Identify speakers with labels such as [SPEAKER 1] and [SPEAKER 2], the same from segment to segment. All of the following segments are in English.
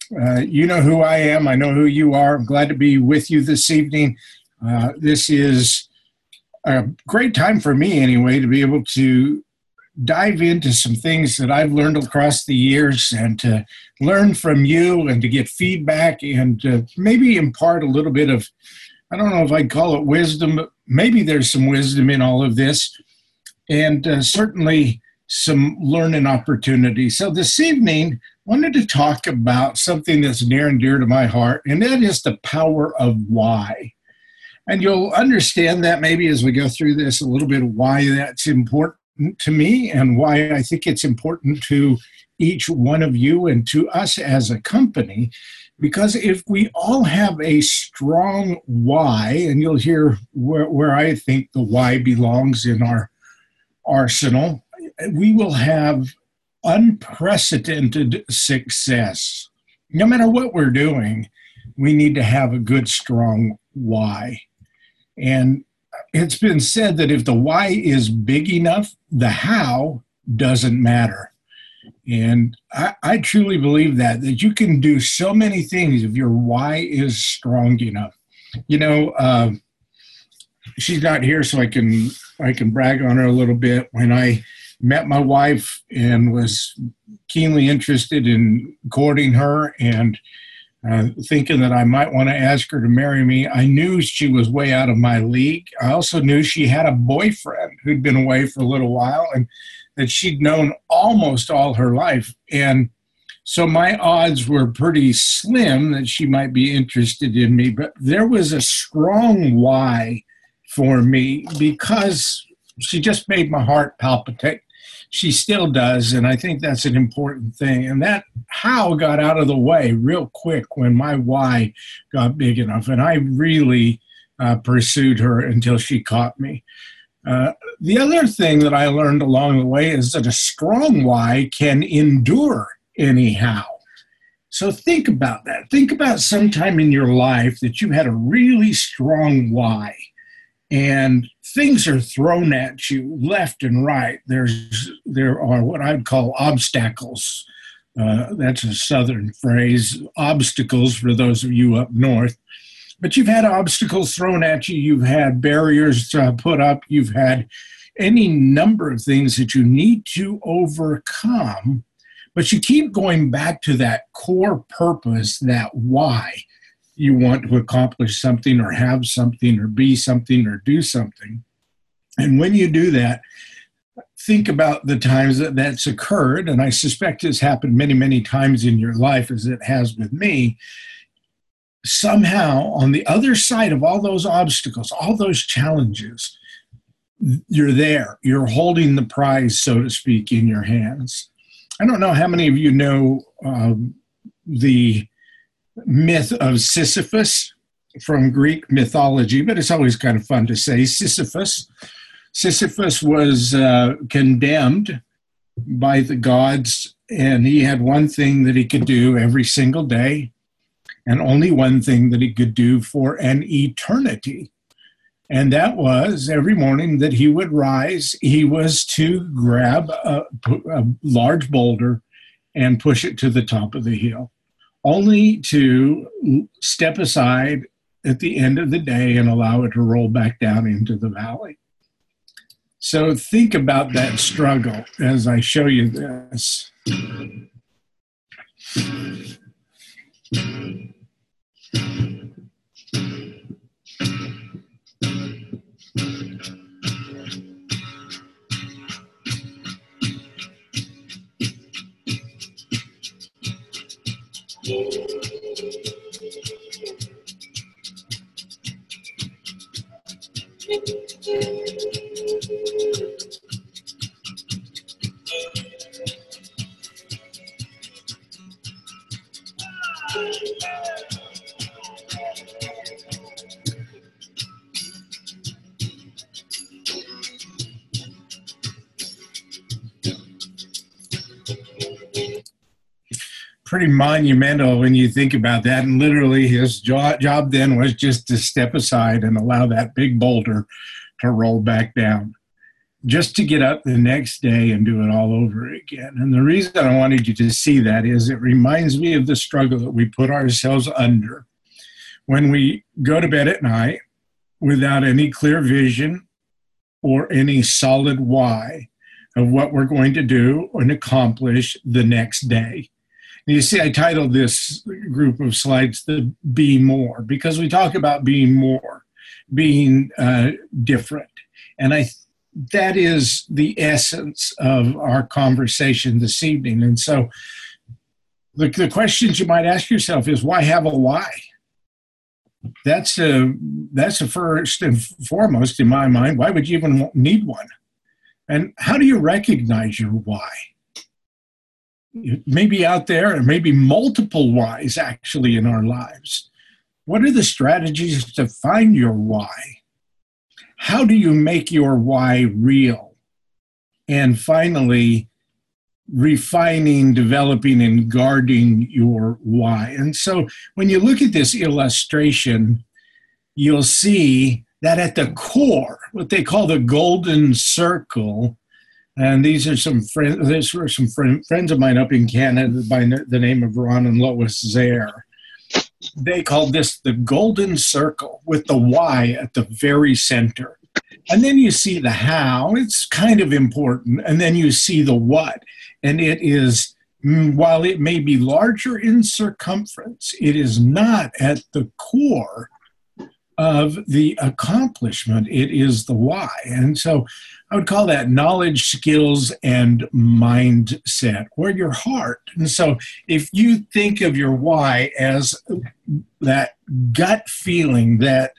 [SPEAKER 1] You know who I am. I know who you are. I'm glad to be with you this evening. This is a great time for me, anyway, to be able to dive into some things that I've learned across the years and to learn from you and to get feedback and maybe impart a little bit of, I don't know if I'd call it wisdom, but maybe there's some wisdom in all of this, and certainly some learning opportunities. So this evening, I wanted to talk about something that's near and dear to my heart, and that is the power of why. And you'll understand that maybe as we go through this a little bit of why that's important to me and why I think it's important to each one of you and to us as a company. Because if we all have a strong why, and you'll hear where I think the why belongs in our arsenal, we will have unprecedented success. No matter what we're doing, we need to have a good, strong why. And it's been said that if the why is big enough, the how doesn't matter. And I truly believe that you can do so many things if your why is strong enough. You know, she's not here, so I can brag on her a little bit. When I met my wife and was keenly interested in courting her and thinking that I might want to ask her to marry me, I knew she was way out of my league. I also knew she had a boyfriend who'd been away for a little while and that she'd known almost all her life. And so my odds were pretty slim that she might be interested in me. But there was a strong why for me because she just made my heart palpitate. She still does, and I think that's an important thing. And that how got out of the way real quick when my why got big enough, and I really pursued her until she caught me. The other thing that I learned along the way is that a strong why can endure anyhow. So think about that. Think about sometime in your life that you had a really strong why, and things are thrown at you left and right. There are what I'd call obstacles. That's a southern phrase, obstacles for those of you up north. But you've had obstacles thrown at you. You've had barriers put up. You've had any number of things that you need to overcome. But you keep going back to that core purpose, that why you want to accomplish something or have something or be something or do something. And when you do that, think about the times that that's occurred. And I suspect it's happened many, many times in your life as it has with me. Somehow on the other side of all those obstacles, all those challenges, you're there. You're holding the prize, so to speak, in your hands. I don't know how many of you know the myth of Sisyphus from Greek mythology, but it's always kind of fun to say Sisyphus. Sisyphus was condemned by the gods, and he had one thing that he could do every single day, and only one thing that he could do for an eternity. And that was every morning that he would rise, he was to grab a large boulder and push it to the top of the hill, only to step aside at the end of the day and allow it to roll back down into the valley. So think about that struggle as I show you this. Pretty monumental when you think about that. And literally his job then was just to step aside and allow that big boulder to roll back down. just to get up the next day and do it all over again. And the reason I wanted you to see that is it reminds me of the struggle that we put ourselves under when we go to bed at night without any clear vision or any solid why of what we're going to do and accomplish the next day. And you see, I titled this group of slides the Be More, because we talk about being more, being different. And that is the essence of our conversation this evening. And so the questions you might ask yourself is, why have a why? That's a first and foremost in my mind. Why would you even need one? And how do you recognize your why? It may be out there, or maybe multiple whys actually in our lives. What are the strategies to find your why? How do you make your why real? And finally, refining, developing, and guarding your why. And so when you look at this illustration, you'll see that at the core, what they call the golden circle, and these are some friends, these were some friends of mine up in Canada by the name of Ron and Lois Zare. They called this the golden circle with the why at the very center. And then you see the how, it's kind of important. And then you see the what. And it is, while it may be larger in circumference, it is not at the core of the accomplishment. It is the why. And so I would call that knowledge, skills, and mindset, or your heart. And so if you think of your why as that gut feeling, that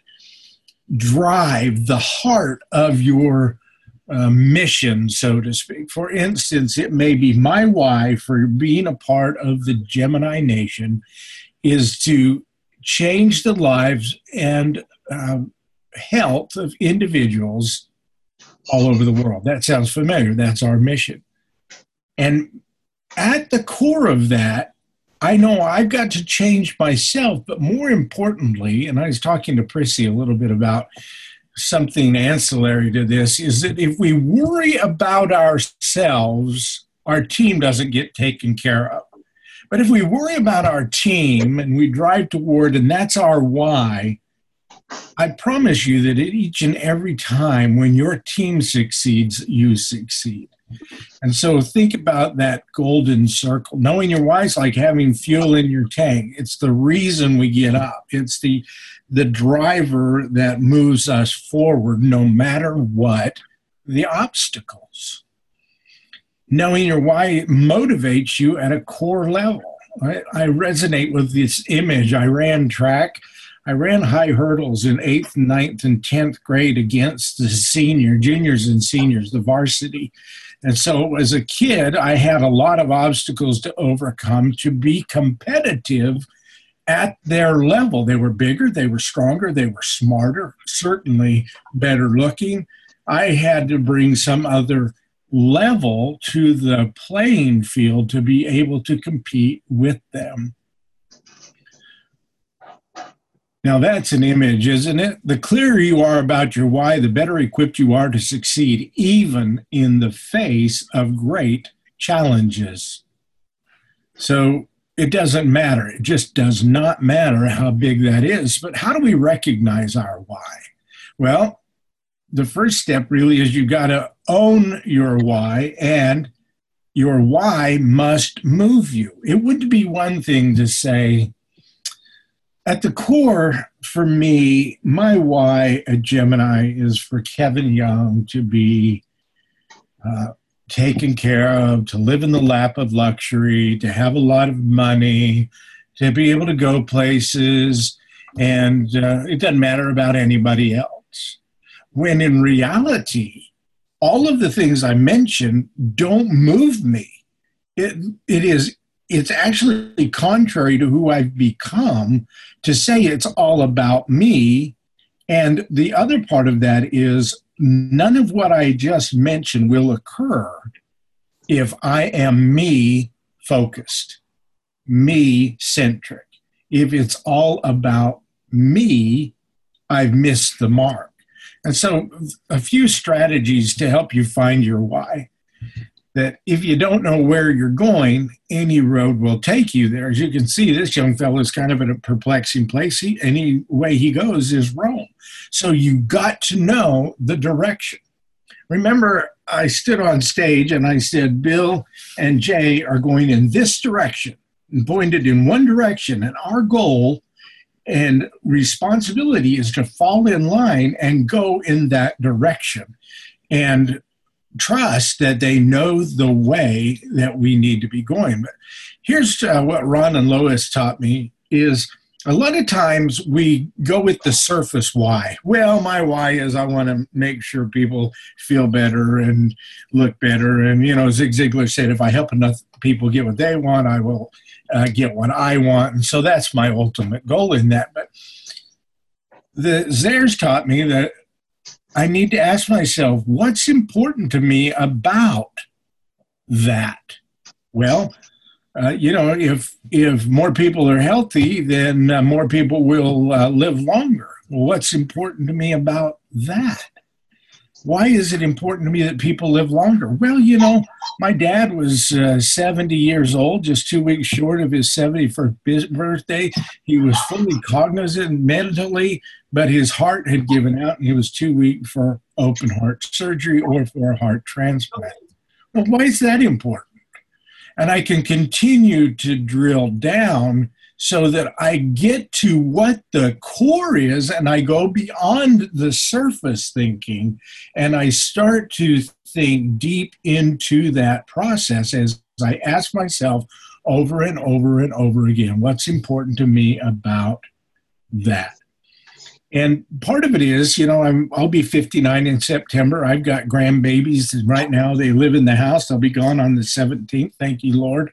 [SPEAKER 1] drive, the heart of your mission, so to speak. For instance, it may be my why for being a part of the Gemini Nation is to change the lives and health of individuals all over the world. That sounds familiar. That's our mission. And at the core of that, I know I've got to change myself, but more importantly, and I was talking to Prissy a little bit about something ancillary to this, is that if we worry about ourselves, our team doesn't get taken care of. But if we worry about our team and we drive toward, and that's our why, I promise you that each and every time when your team succeeds, you succeed. And so think about that golden circle. Knowing your why is like having fuel in your tank. It's the reason we get up. It's the driver that moves us forward no matter what the obstacles. Knowing your why motivates you at a core level. I resonate with this image. I ran track. I ran high hurdles in 8th, 9th, and 10th grade against the juniors and seniors, the varsity. And so as a kid, I had a lot of obstacles to overcome to be competitive at their level. They were bigger, they were stronger, they were smarter, certainly better looking. I had to bring some other level to the playing field to be able to compete with them. Now that's an image, isn't it? The clearer you are about your why, the better equipped you are to succeed, even in the face of great challenges. So it doesn't matter. It just does not matter how big that is. But how do we recognize our why? Well, the first step really is you've got to own your why, and your why must move you. It would be one thing to say, at the core, for me, my why at Gemini is for Kevin Young to be taken care of, to live in the lap of luxury, to have a lot of money, to be able to go places, and it doesn't matter about anybody else. When in reality, all of the things I mentioned don't move me. It's actually contrary to who I've become to say it's all about me. And the other part of that is none of what I just mentioned will occur if I am me focused, me centric. If it's all about me, I've missed the mark. And so a few strategies to help you find your why. That if you don't know where you're going, any road will take you there. As you can see, this young fellow is kind of in a perplexing place. Any way he goes is Rome. So you got to know the direction. Remember, I stood on stage and I said, Bill and Jay are going in this direction and pointed in one direction. And our goal and responsibility is to fall in line and go in that direction and trust that they know the way that we need to be going. But here's what Ron and Lois taught me is a lot of times we go with the surface why. Well, my why is I want to make sure people feel better and look better. And, Zig Ziglar said, if I help enough people get what they want, I will get what I want. And so that's my ultimate goal in that. But the Zairs taught me that I need to ask myself, what's important to me about that? Well, if more people are healthy, then more people will live longer. Well, what's important to me about that? Why is it important to me that people live longer? Well, my dad was 70 years old, just 2 weeks short of his 71st birthday. He was fully cognizant mentally, but his heart had given out, and he was too weak for open heart surgery or for a heart transplant. Well, why is that important? And I can continue to drill down so that I get to what the core is, and I go beyond the surface thinking, and I start to think deep into that process as I ask myself over and over and over again, what's important to me about that? And part of it is, I'll be 59 in September. I've got grandbabies right now. They live in the house. They'll be gone on the 17th. Thank you, Lord.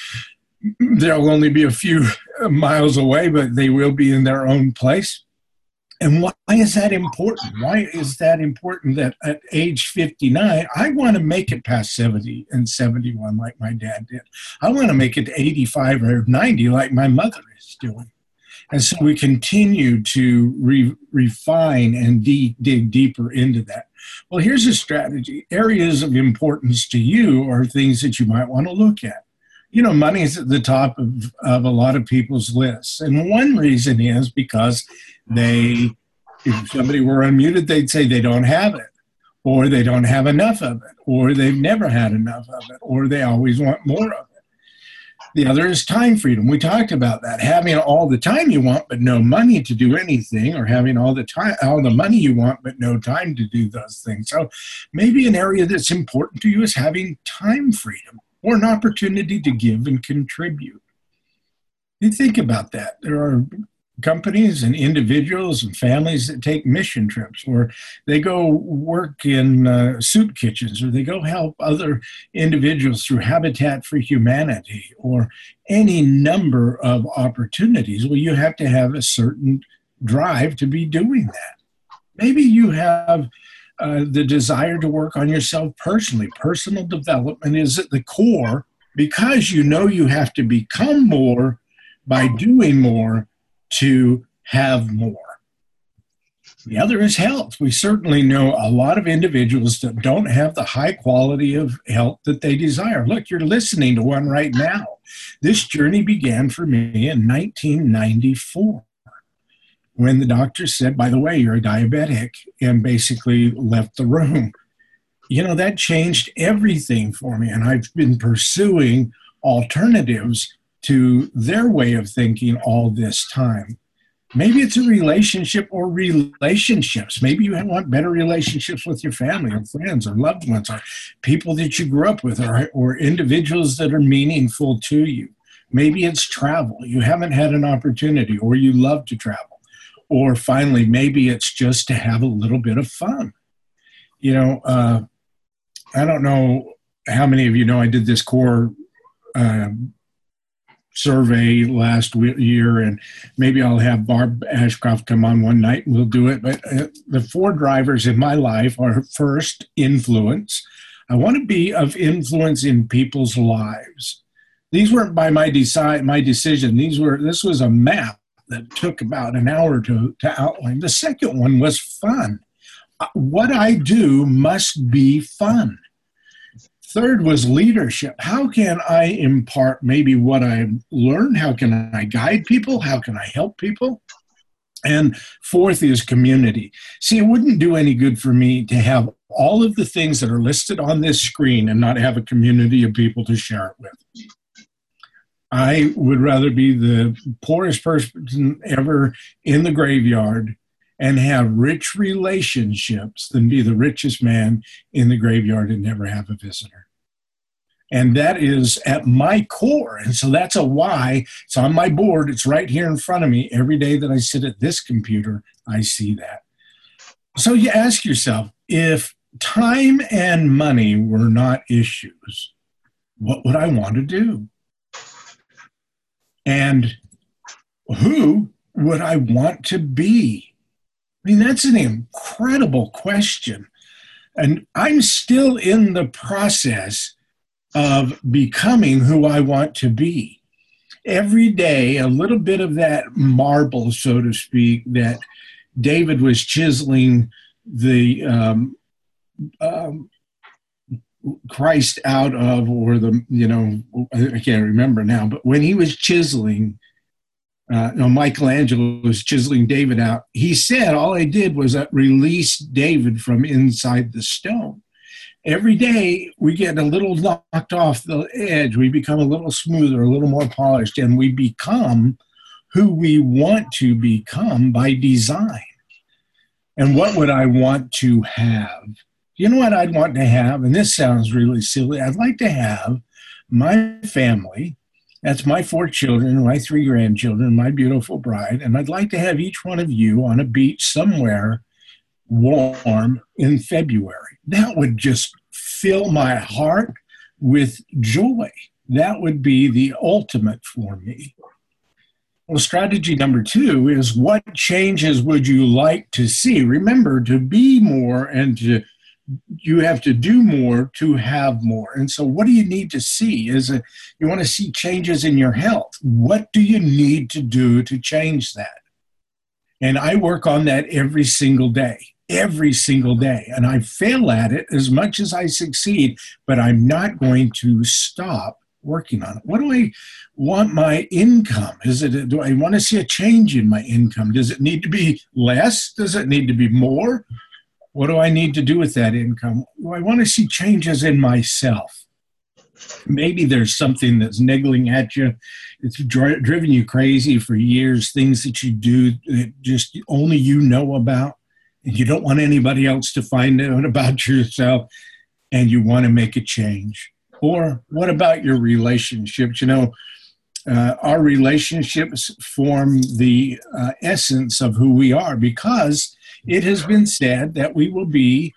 [SPEAKER 1] They'll only be a few miles away, but they will be in their own place. And why is that important? Why is that important that at age 59, I want to make it past 70 and 71 like my dad did. I want to make it to 85 or 90 like my mother is doing. And so we continue to refine and dig deeper into that. Well, here's a strategy. Areas of importance to you are things that you might want to look at. Money is at the top of a lot of people's lists. And one reason is because if somebody were unmuted, they'd say they don't have it, or they don't have enough of it, or they've never had enough of it, or they always want more of it. The other is time freedom. We talked about that. Having all the time you want, but no money to do anything, or having all the money you want, but no time to do those things. So maybe an area that's important to you is having time freedom or an opportunity to give and contribute. You think about that. There are companies and individuals and families that take mission trips, or they go work in soup kitchens, or they go help other individuals through Habitat for Humanity, or any number of opportunities. Well, you have to have a certain drive to be doing that. Maybe you have the desire to work on yourself personally. Personal development is at the core because you have to become more by doing more to have more. The other is health. We certainly know a lot of individuals that don't have the high quality of health that they desire. Look, you're listening to one right now. This journey began for me in 1994 when the doctor said, by the way, you're a diabetic, and basically left the room. That changed everything for me, and I've been pursuing alternatives to their way of thinking all this time. Maybe it's a relationship or relationships. Maybe you want better relationships with your family or friends or loved ones or people that you grew up with or individuals that are meaningful to you. Maybe it's travel. You haven't had an opportunity, or you love to travel. Or finally, maybe it's just to have a little bit of fun. I don't know how many of you know I did this core survey last year, and maybe I'll have Barb Ashcroft come on one night and we'll do it. But the 4 drivers in my life are: first, influence. I want to be of influence in people's lives. These weren't by my decision. This was a map that took about an hour to outline. The second one was fun. what I do must be fun. Third was leadership. How can I impart maybe what I've learned? How can I guide people? How can I help people? And fourth is community. See, it wouldn't do any good for me to have all of the things that are listed on this screen and not have a community of people to share it with. I would rather be the poorest person ever in the graveyard and have rich relationships than be the richest man in the graveyard and never have a visitor. And that is at my core. And so that's a why. It's on my board. It's right here in front of me. Every day that I sit at this computer, I see that. So you ask yourself, if time and money were not issues, what would I want to do? And who would I want to be? I mean, that's an incredible question. And I'm still in the process of becoming who I want to be. Every day, a little bit of that marble, so to speak, that David was chiseling the Christ out of, or the, I can't remember now, but when he was chiseling, Michelangelo was chiseling David out, he said all I did was release David from inside the stone. Every day we get a little knocked off the edge. We become a little smoother, a little more polished, and we become who we want to become by design. And what would I want to have? You know what I'd want to have? And this sounds really silly. I'd like to have my family. That's my 4 children, my 3 grandchildren, my beautiful bride. And I'd like to have each one of you on a beach somewhere warm in February. That would just fill my heart with joy. That would be the ultimate for me. Well, strategy number 2 is, what changes would you like to see? Remember, to be more and you have to do more to have more. And so what do you need to see? You want to see changes in your health. What do you need to do to change that? And I work on that every single day. And I fail at it as much as I succeed, but I'm not going to stop working on it. What do I want my income? Do I want to see a change in my income? Does it need to be less? Does it need to be more? What do I need to do with that income? Well, I want to see changes in myself. Maybe there's something that's niggling at you. It's driven you crazy for years, things that you do that just only you know about, and you don't want anybody else to find out about yourself, and you want to make a change. Or what about your relationships? Our relationships form the essence of who we are, because it has been said that we will be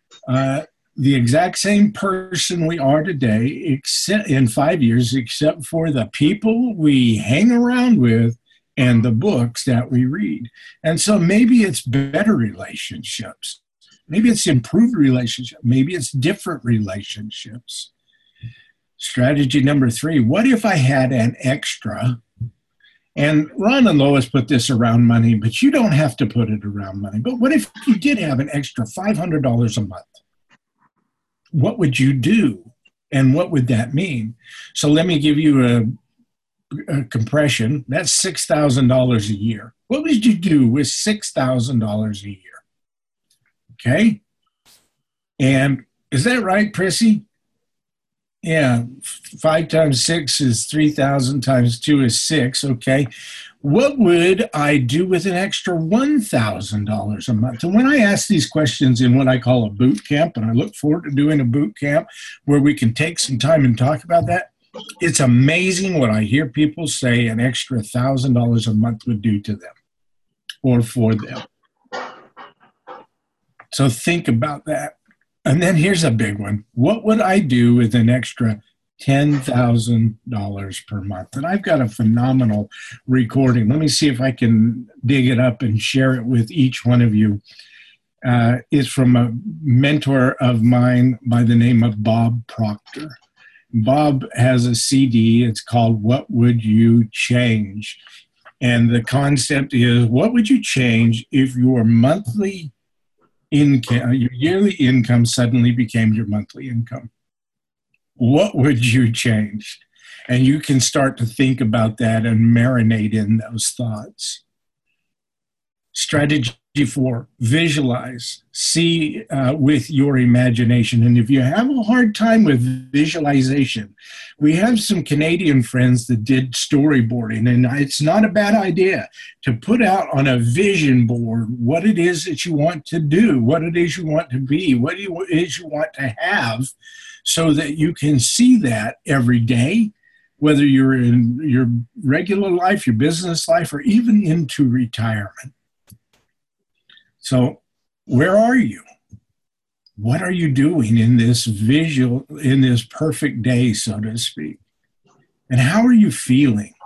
[SPEAKER 1] the exact same person we are today, except in 5 years, except for the people we hang around with and the books that we read. And so maybe it's better relationships. Maybe it's improved relationships. Maybe it's different relationships. Strategy number 3, what if I had an extra? And Ron and Lois put this around money, but you don't have to put it around money. But what if you did have an extra $500 a month? What would you do? And what would that mean? So let me give you a compression. That's $6,000 a year. What would you do with $6,000 a year? Okay? And is that right, Prissy? Yeah, 5 times 6 is 3,000, times 2 is 6, okay. What would I do with an extra $1,000 a month? And when I ask these questions in what I call a boot camp, and I look forward to doing a boot camp where we can take some time and talk about that, it's amazing what I hear people say an extra $1,000 a month would do to them or for them. So think about that. And then here's a big one. What would I do with an extra $10,000 per month? And I've got a phenomenal recording. Let me see if I can dig it up and share it with each one of you. It's from a mentor of mine by the name of Bob Proctor. Bob has a CD. It's called What Would You Change? And the concept is, what would you change if your monthly income, your yearly income suddenly became your monthly income, what would you change? And you can start to think about that and marinate in those thoughts. Strategy 4, visualize, see with your imagination. And if you have a hard time with visualization, we have some Canadian friends that did storyboarding, and it's not a bad idea to put out on a vision board what it is that you want to do, what it is you want to be, what it is you want to have, so that you can see that every day, whether you're in your regular life, your business life, or even into retirement. So where are you? What are you doing in this in this perfect day, so to speak? And how are you feeling?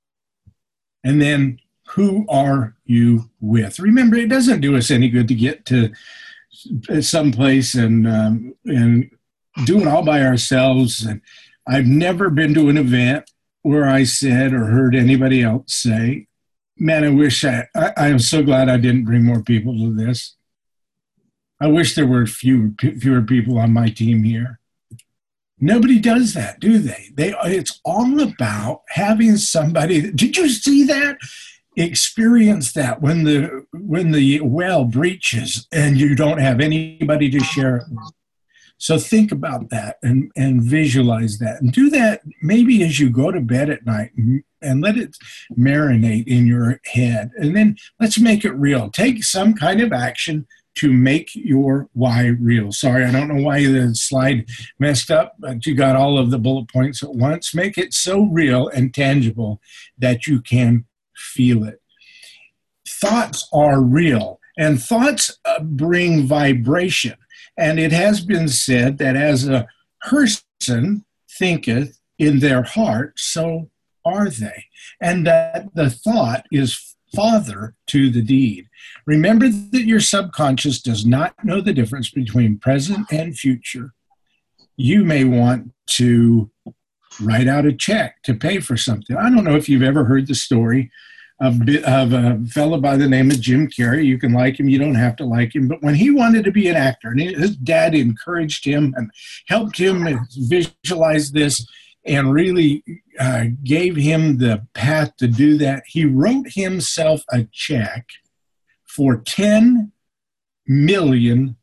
[SPEAKER 1] And then who are you with? Remember, it doesn't do us any good to get to someplace and do it all by ourselves. And I've never been to an event where I said or heard anybody else say, man, I wish I am so glad I didn't bring more people to this. I wish there were fewer people on my team here. Nobody does that, do they? It's all about having somebody. Did you see that? Experience that when the well breaches and you don't have anybody to share it with. So think about that and visualize that, and do that maybe as you go to bed at night, and let it marinate in your head. And then let's make it real. Take some kind of action to make your why real. Sorry, I don't know why the slide messed up, but you got all of the bullet points at once. Make it so real and tangible that you can feel it. Thoughts are real, and thoughts bring vibration. And it has been said that as a person thinketh in their heart, so are they. And that the thought is father to the deed. Remember that your subconscious does not know the difference between present and future. You may want to write out a check to pay for something. I don't know if you've ever heard the story of a fellow by the name of Jim Carrey. You can like him, you don't have to like him. But when he wanted to be an actor, and his dad encouraged him and helped him visualize this and really gave him the path to do that, he wrote himself a check for $10 million.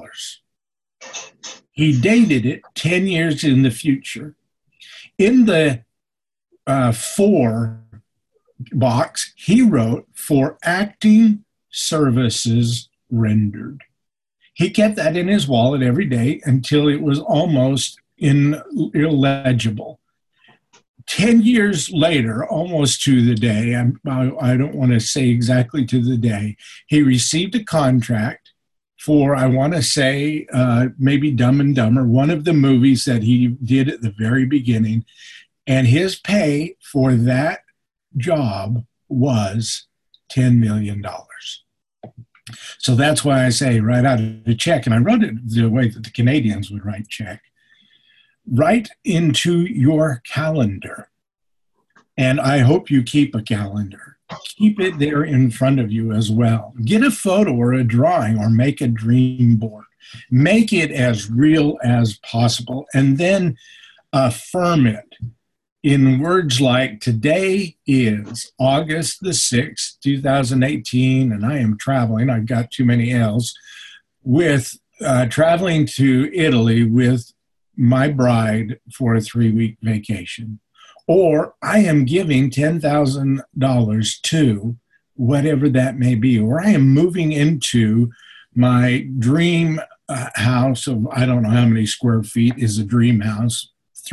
[SPEAKER 1] He dated it 10 years in the future. In the for box, he wrote for acting services rendered. He kept that in his wallet every day until it was almost illegible. 10 years later, almost to the day, I don't want to say exactly to the day, he received a contract for, I want to say, maybe Dumb and Dumber, one of the movies that he did at the very beginning. And his pay for that job was $10 million. So that's why I say write out a check. And I wrote it the way that the Canadians would write check. Write into your calendar. And I hope you keep a calendar. Keep it there in front of you as well. Get a photo or a drawing or make a dream board. Make it as real as possible. And then affirm it in words like, today is August the 6th, 2018, and I am traveling. I've got too many L's, with traveling to Italy with my bride for a 3-week vacation. Or I am giving $10,000 to whatever that may be. Or I am moving into my dream house of, I don't know how many square feet is a dream house.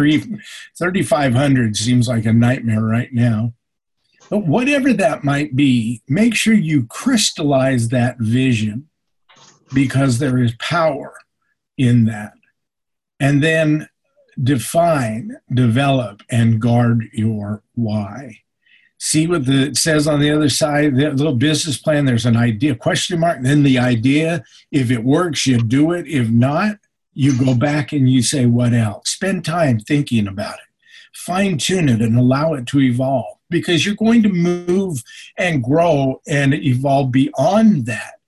[SPEAKER 1] 3,500 seems like a nightmare right now. But whatever that might be, make sure you crystallize that vision, because there is power in that. And then define, develop, and guard your why. See what it says on the other side, the little business plan. There's an idea, question mark, then the idea. If it works, you do it. If not, you go back and you say, what else? Spend time thinking about it. Fine tune it and allow it to evolve, because you're going to move and grow and evolve beyond that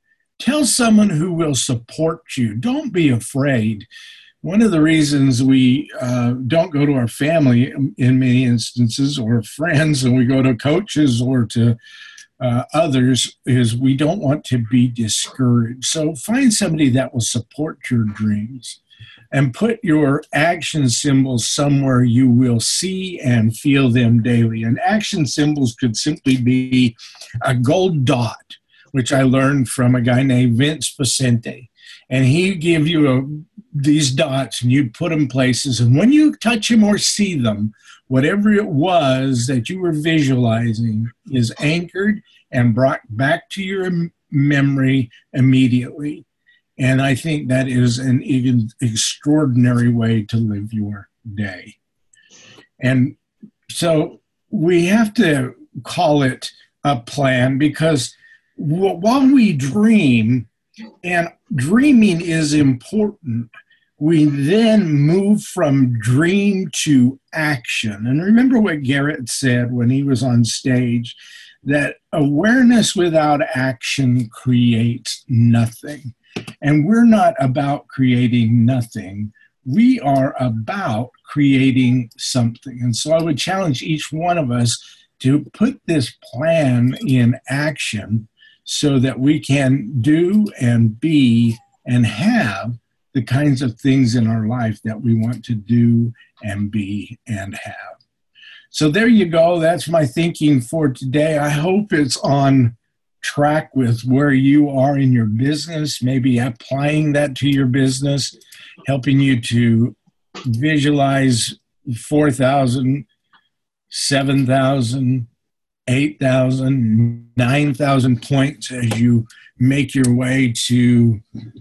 [SPEAKER 1] Tell someone who will support you. Don't be afraid. One of the reasons we don't go to our family in many instances, or friends, and we go to coaches or to others, is we don't want to be discouraged. So find somebody that will support your dreams, and put your action symbols somewhere you will see and feel them daily. And action symbols could simply be a gold dot, which I learned from a guy named Vince Vicente. And he'd give you these dots, and you'd put them places. And when you touch them or see them, whatever it was that you were visualizing is anchored and brought back to your memory immediately. And I think that is an extraordinary way to live your day. And so we have to call it a plan, because while we dream, and dreaming is important, we then move from dream to action. And remember what Garrett said when he was on stage, that awareness without action creates nothing. And we're not about creating nothing. We are about creating something. And so I would challenge each one of us to put this plan in action so that we can do and be and have the kinds of things in our life that we want to do and be and have. So there you go. That's my thinking for today. I hope it's on track with where you are in your business, maybe applying that to your business, helping you to visualize 4,000, 7,000, 8,000, 9,000 points as you make your way to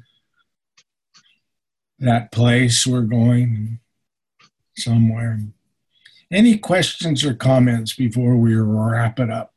[SPEAKER 1] that place we're going somewhere. Any questions or comments before we wrap it up?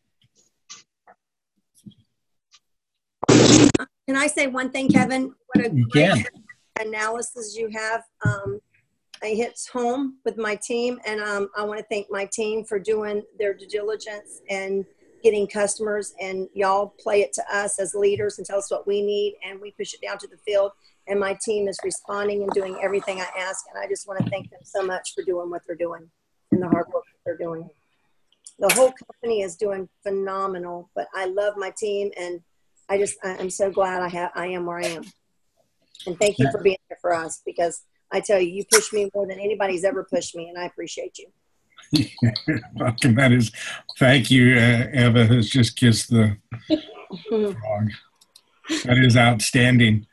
[SPEAKER 2] Can I say one thing, Kevin? What a great analysis you have. It hits home with my team, and I want to thank my team for doing their due diligence and getting customers, and y'all play it to us as leaders and tell us what we need, and we push it down to the field, and my team is responding and doing everything I ask, and I just want to thank them so much for doing what they're doing and the hard work that they're doing. The whole company is doing phenomenal, but I love my team, and I'm so glad I am where I am. And thank you for being here for us, because I tell you, you push me more than anybody's ever pushed me, and I appreciate you.
[SPEAKER 1] Welcome. That is, thank you. Eva has just kissed the frog. That is outstanding.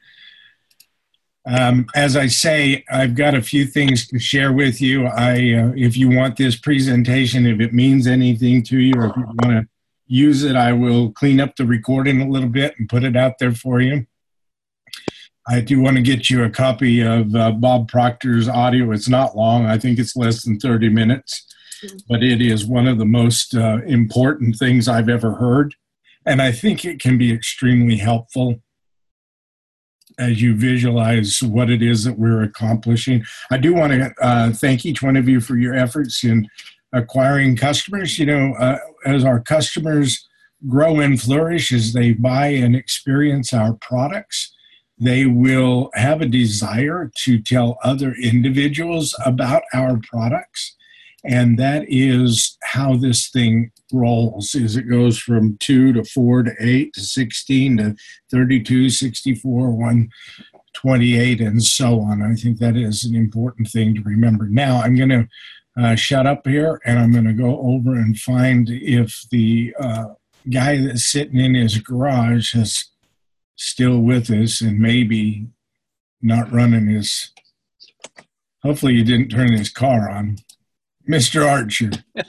[SPEAKER 1] As I say, I've got a few things to share with you. If you want this presentation, if it means anything to you, or if you want to use it, I will clean up the recording a little bit and put it out there for you. I do want to get you a copy of Bob Proctor's audio. It's not long. I think it's less than 30 minutes, but it is one of the most important things I've ever heard. And I think it can be extremely helpful as you visualize what it is that we're accomplishing. I do want to thank each one of you for your efforts in acquiring customers. You know, as our customers grow and flourish, as they buy and experience our products, they will have a desire to tell other individuals about our products. And that is how this thing rolls, is it goes from 2 to 4 to 8 to 16 to 32, 64, 128, and so on. I think that is an important thing to remember. Now, I'm going to shut up here, and I'm going to go over and find if the guy that's sitting in his garage is still with us and maybe not running his, hopefully he didn't turn his car on. Mr. Archer.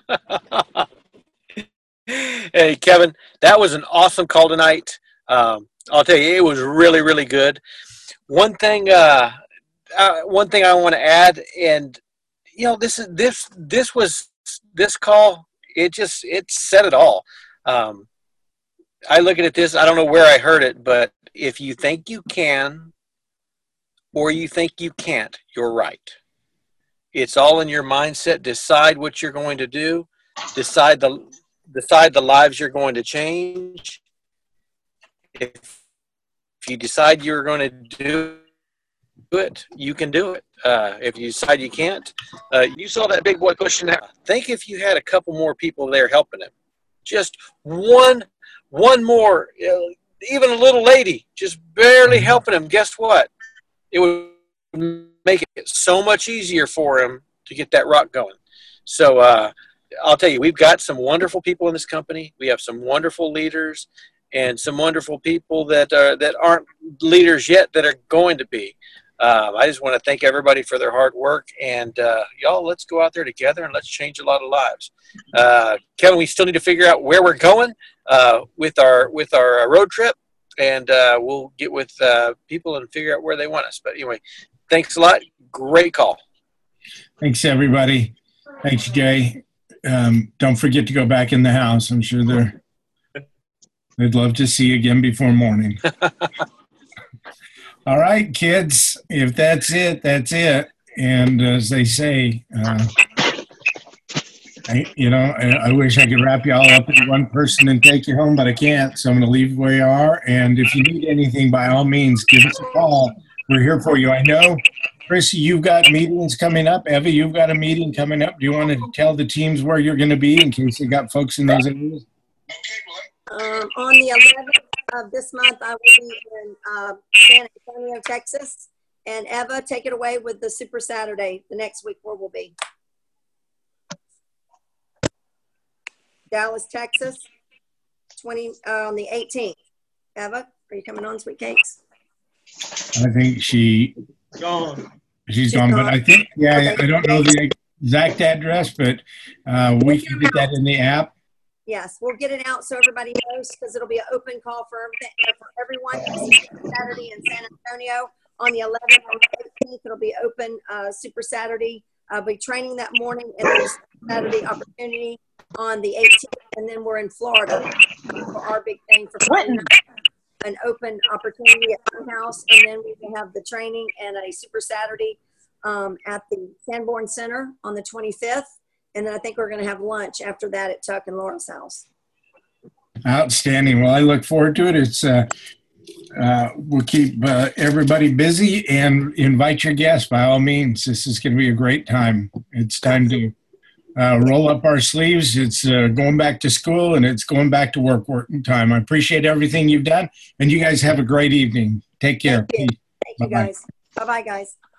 [SPEAKER 3] Hey, Kevin, that was an awesome call tonight. I'll tell you, it was really, really good. One thing I want to add, and you know, this call, it said it all. I look at this, I don't know where I heard it, but if you think you can or you think you can't, you're right. It's all in your mindset. Decide what you're going to do. Decide the lives you're going to change. If you decide you're going to do it, you can do it. If you decide you can't, you saw that big boy pushing out. Think if you had a couple more people there helping him, just one more, even a little lady, just barely helping him. Guess what? It would make it so much easier for him to get that rock going. So I'll tell you, we've got some wonderful people in this company. We have some wonderful leaders and some wonderful people that aren't leaders yet that are going to be. I just want to thank everybody for their hard work, and y'all, let's go out there together and let's change a lot of lives. Kevin, we still need to figure out where we're going with our road trip, and we'll get with people and figure out where they want us. But anyway, thanks a lot. Great call.
[SPEAKER 1] Thanks, everybody. Thanks, Jay. Don't forget to go back in the house. I'm sure they'd love to see you again before morning. All right, kids, if that's it, that's it. And as they say, I wish I could wrap you all up in one person and take you home, but I can't. So I'm going to leave where you are. And if you need anything, by all means, give us a call. We're here for you. I know, Chris, you've got meetings coming up. Eva, you've got a meeting coming up. Do you want to tell the teams where you're going to be in case you got folks in those areas?
[SPEAKER 2] On the 11th of this month, I will be in San Antonio, Texas. And Eva, take it away with the Super Saturday the next week where we'll be. Dallas, Texas, on the 18th. Eva, are you coming on, Sweet Cakes?
[SPEAKER 1] I think she's gone, but I think,
[SPEAKER 2] Okay.
[SPEAKER 1] I don't know the exact address, but we can get that in the app.
[SPEAKER 2] Yes, we'll get it out so everybody knows, because it'll be an open call for everyone. Saturday in San Antonio on the 11th. On the 18th, it'll be open Super Saturday. I'll be training that morning, and then Saturday opportunity on the 18th, and then we're in Florida for our big thing for Friday night. An open opportunity at my house, and then we can have the training and a Super Saturday at the Sanborn Center on the 25th. And then I think we're going to have lunch after that at Chuck and Laura's house.
[SPEAKER 1] Outstanding. Well, I look forward to it. It's we'll keep everybody busy and invite your guests by all means. This is going to be a great time. It's time to roll up our sleeves. It's going back to school, and it's going back to work time. I appreciate everything you've done, and you guys have a great evening. Take care.
[SPEAKER 2] Thank you guys. Bye-bye, guys.